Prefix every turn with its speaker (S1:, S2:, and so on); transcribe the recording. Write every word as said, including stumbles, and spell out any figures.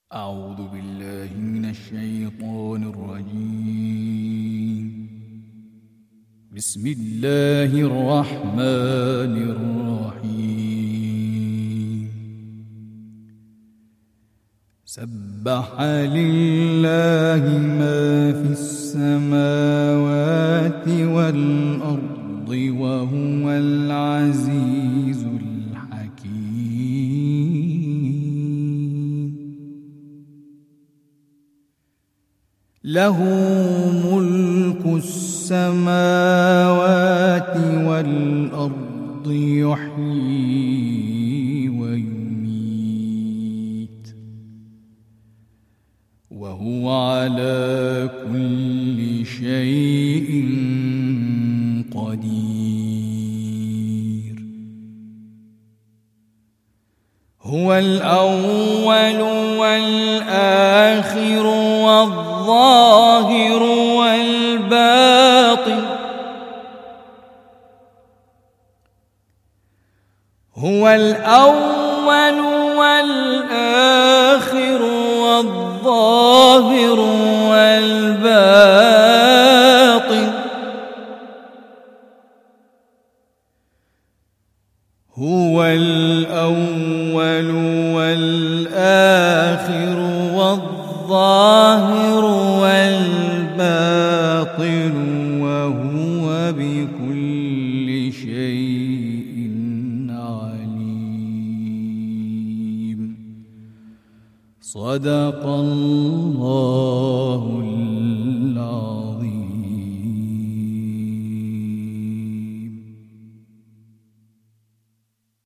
S1: أعوذ بالله من الشيطان الرجيم. بسم الله الرحمن الرحيم. سبح لله ما في السماوات والأرض وهو العزيز الحكيم. له ملك السماوات والأرض يحيي ويميت وهو على كل شيء قدير. هو الأول والآخر والظاهر والباطن. هو الأول والآخر والظاهر والباطن. هو الأول والآخر والظاهر والباطن وهو بكل شيء عليم. صدق الله العظيم.